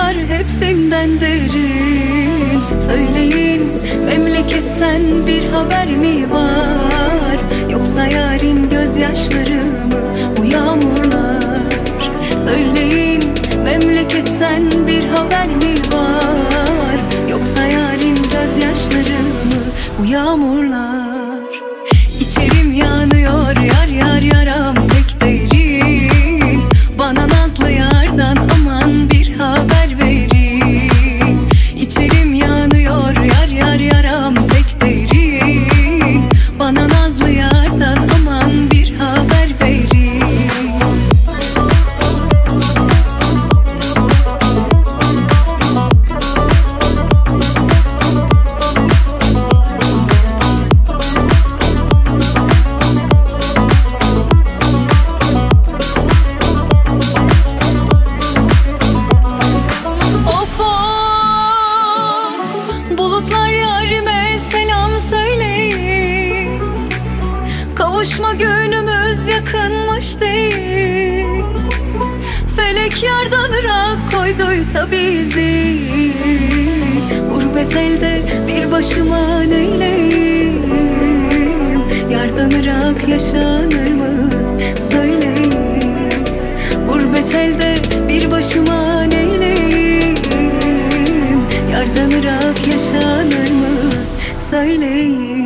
akar hepsinden derin. Söyleyin, memleketten bir haber mi var? Yoksa yarın gözyaşları mı bu yağmurlar? Söyleyin, memleketten bir haber mi var? Yoksa yarın gözyaşları mı bu yağmurlar? İçerim yanıyor, yar yar yaram pek derin. Bana nazlı yardan aman bir haber verin. İçerim yanıyor, yar yar yaram pek derin. Bana nazlı yardan aman bir haber verin. Bulutlar yarime selam söyleyin. Kavuşma günümüz yakınmış değil. Felek yardan ırak koyduysa bizi. Gurbet elde bir başıma neyleyim? Yardan ırak yaşanır mı? Söyleyin. Gurbet elde bir başıma neyleyim? Yardan ırak yaşanır mı? Söyleyin.